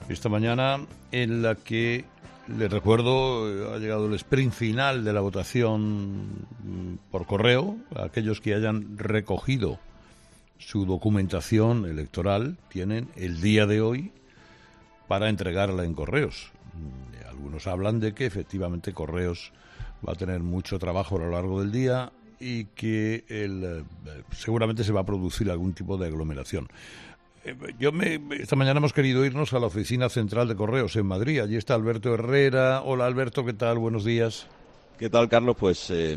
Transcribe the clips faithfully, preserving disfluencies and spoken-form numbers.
Esta mañana en la que, les recuerdo, ha llegado el sprint final de la votación por correo. Aquellos que hayan recogido su documentación electoral tienen el día de hoy para entregarla en correos. Algunos hablan de que efectivamente Correos va a tener mucho trabajo a lo largo del día y que el, seguramente se va a producir algún tipo de aglomeración. Yo me, esta mañana hemos querido irnos a la oficina central de Correos en Madrid. Allí está Alberto Herrera. Hola Alberto, ¿qué tal? Buenos días. ¿Qué tal, Carlos? Pues eh,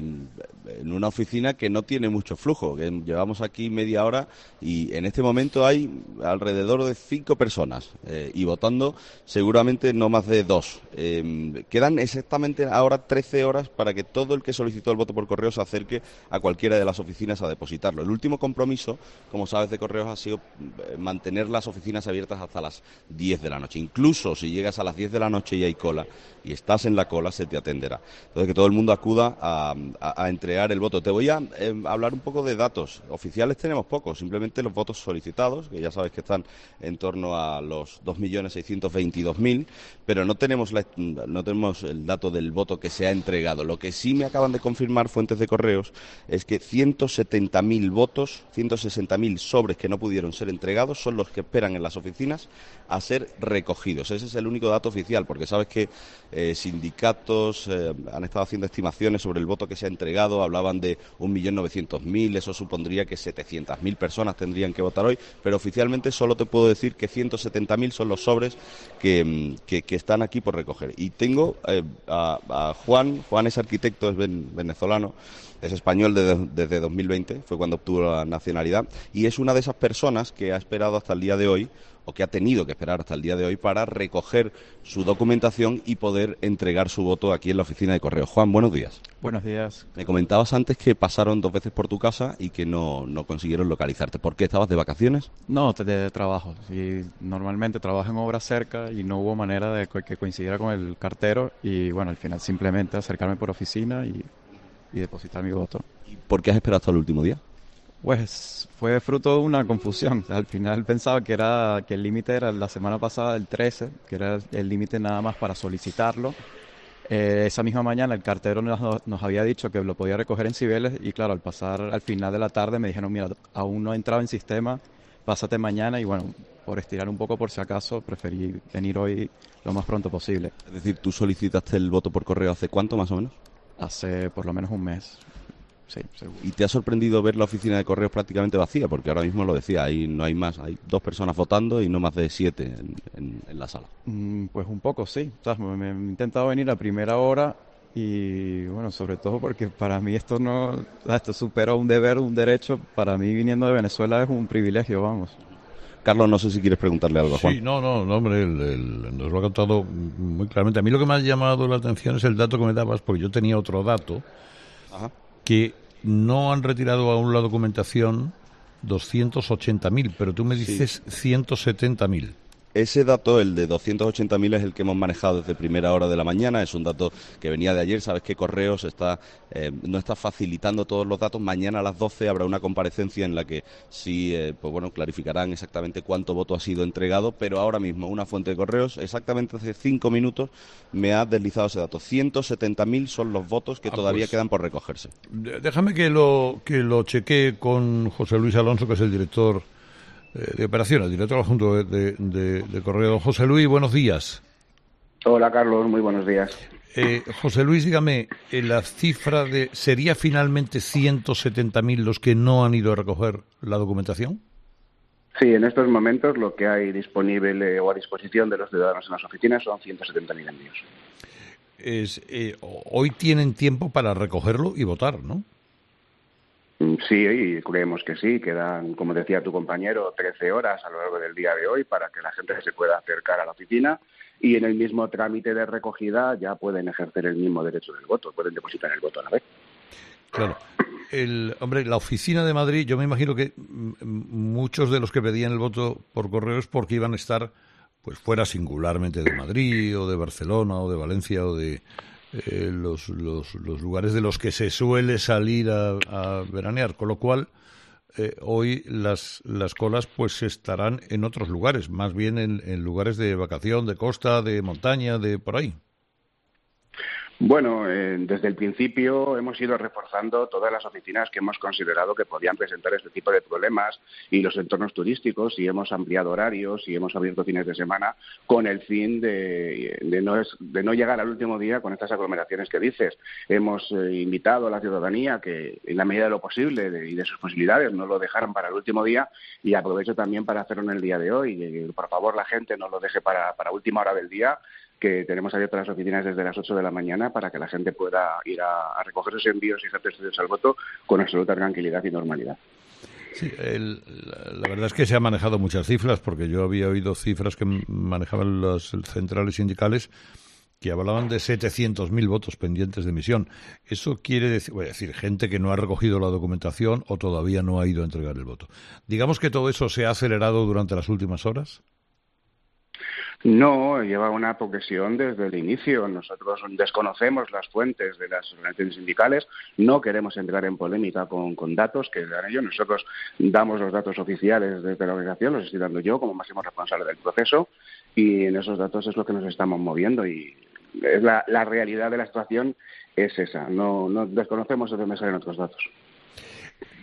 en una oficina que no tiene mucho flujo, que llevamos aquí media hora y en este momento hay alrededor de cinco personas eh, y votando seguramente no más de dos. Eh, quedan exactamente ahora trece horas para que todo el que solicitó el voto por correo se acerque a cualquiera de las oficinas a depositarlo. El último compromiso, como sabes, de Correos ha sido mantener las oficinas abiertas hasta las diez de la noche. Incluso si llegas a las diez de la noche y hay cola y estás en la cola, se te atenderá. Entonces, que todo el mundo acuda a, a, a entregar el voto. Te voy a eh, hablar un poco de datos. Oficiales tenemos pocos, simplemente los votos solicitados, que ya sabes que están en torno a los dos millones seiscientos veintidós mil, pero no tenemos, la, no tenemos el dato del voto que se ha entregado. Lo que sí me acaban de confirmar fuentes de Correos es que ciento setenta mil votos, ciento sesenta mil sobres que no pudieron ser entregados son los que esperan en las oficinas a ser recogidos. Ese es el único dato oficial, porque sabes que eh, sindicatos eh, han estado haciendo estimaciones sobre el voto que se ha entregado, hablaban de un millón novecientos mil, eso supondría que setecientas mil personas tendrían que votar hoy, pero oficialmente solo te puedo decir que ciento setenta mil son los sobres que, que, que están aquí por recoger. Y tengo eh, a, a Juan, Juan es arquitecto, es venezolano, es español de, desde dos mil veinte, fue cuando obtuvo la nacionalidad, y es una de esas personas que ha esperado hasta el día de hoy, o que ha tenido que esperar hasta el día de hoy para recoger su documentación y poder entregar su voto aquí en la oficina de Correos. Juan, buenos días. Buenos días. Me comentabas antes que pasaron dos veces por tu casa y que no, no consiguieron localizarte. ¿Por qué? ¿Estabas de vacaciones? No, de, de trabajo. Sí, normalmente trabajo en obra cerca y no hubo manera de que coincidiera con el cartero y bueno, al final simplemente acercarme por oficina y, y depositar mi voto. ¿Y por qué has esperado hasta el último día? Pues fue fruto de una confusión. Al final pensaba que era que el límite era la semana pasada del trece, que era el límite nada más para solicitarlo. Eh, esa misma mañana el cartero nos, nos había dicho que lo podía recoger en Cibeles y claro, al pasar al final de la tarde me dijeron, mira, aún no he entrado en sistema, pásate mañana y bueno, por estirar un poco por si acaso, preferí venir hoy lo más pronto posible. Es decir, ¿tú solicitaste el voto por correo hace cuánto más o menos? Hace por lo menos un mes. Sí, seguro. ¿Y te ha sorprendido ver la oficina de Correos prácticamente vacía? Porque ahora mismo lo decía, ahí no hay más, hay dos personas votando y no más de siete en, en, en la sala. Mm, pues un poco, sí. O sea, me, me he intentado venir a primera hora y bueno, sobre todo porque para mí esto no, esto supera un deber, un derecho. Para mí viniendo de Venezuela es un privilegio, vamos. Carlos, no sé si quieres preguntarle algo a Juan. Sí, no, no, no hombre, el, el, nos lo ha contado muy claramente. A mí lo que me ha llamado la atención es el dato que me dabas, porque yo tenía otro dato. Ajá. Que no han retirado aún la documentación doscientos ochenta mil, pero tú me dices sí. ciento setenta mil. Ese dato, el de doscientos ochenta mil, es el que hemos manejado desde primera hora de la mañana. Es un dato que venía de ayer. Sabes que Correos está eh, no está facilitando todos los datos. Mañana a las doce habrá una comparecencia en la que sí eh, pues bueno, clarificarán exactamente cuánto voto ha sido entregado. Pero ahora mismo una fuente de Correos, exactamente hace cinco minutos, me ha deslizado ese dato. ciento setenta mil son los votos que ah, todavía pues, quedan por recogerse. Déjame que lo, que lo chequee con José Luis Alonso, que es el director de operaciones, director adjunto de, de, de Correo. José Luis, buenos días. Hola, Carlos, muy buenos días. Eh, José Luis, dígame, eh, la cifra de... ¿sería finalmente ciento setenta mil los que no han ido a recoger la documentación? Sí, en estos momentos lo que hay disponible o a disposición de los ciudadanos en las oficinas son ciento setenta mil envíos. Es, eh, hoy tienen tiempo para recogerlo y votar, ¿no? Sí, y creemos que sí. Quedan, como decía tu compañero, trece horas a lo largo del día de hoy para que la gente se pueda acercar a la oficina y en el mismo trámite de recogida ya pueden ejercer el mismo derecho del voto, pueden depositar el voto a la vez. Claro. El, hombre, la oficina de Madrid, yo me imagino que muchos de los que pedían el voto por correo es porque iban a estar pues fuera singularmente de Madrid o de Barcelona o de Valencia o de... Eh, los, los, los lugares de los que se suele salir a, a veranear, con lo cual eh, hoy las, las colas pues estarán en otros lugares, más bien en, en lugares de vacación, de costa, de montaña, de por ahí. Bueno, eh, desde el principio hemos ido reforzando todas las oficinas que hemos considerado que podían presentar este tipo de problemas y los entornos turísticos, y hemos ampliado horarios y hemos abierto fines de semana con el fin de, de, no, es, de no llegar al último día con estas aglomeraciones que dices. Hemos eh, invitado a la ciudadanía que, en la medida de lo posible de, y de sus posibilidades, no lo dejaran para el último día, y aprovecho también para hacerlo en el día de hoy. Y, por favor, la gente no lo deje para, para última hora del día, que tenemos abiertas las oficinas desde las ocho de la mañana para que la gente pueda ir a, a recoger sus envíos y hacer estudios al voto con absoluta tranquilidad y normalidad. Sí, el, la, la verdad es que se han manejado muchas cifras, porque yo había oído cifras que manejaban los centrales sindicales que hablaban de setecientos mil votos pendientes de emisión. Eso quiere decir, voy a decir, gente que no ha recogido la documentación o todavía no ha ido a entregar el voto. Digamos que todo eso se ha acelerado durante las últimas horas. No, lleva una progresión desde el inicio. Nosotros desconocemos las fuentes de las organizaciones sindicales, no queremos entrar en polémica con, con datos que dan ellos. Nosotros damos los datos oficiales de la organización, los estoy dando yo como máximo responsable del proceso, y en esos datos es lo que nos estamos moviendo, y es la, la realidad de la situación es esa. No, no desconocemos de dónde salen otros datos.